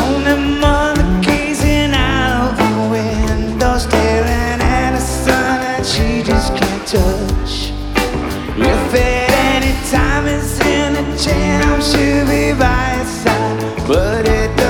Only mother gazing out the window, staring at the sun that she just can't touch. If at any time it's in a jam, she'll be by his side, but it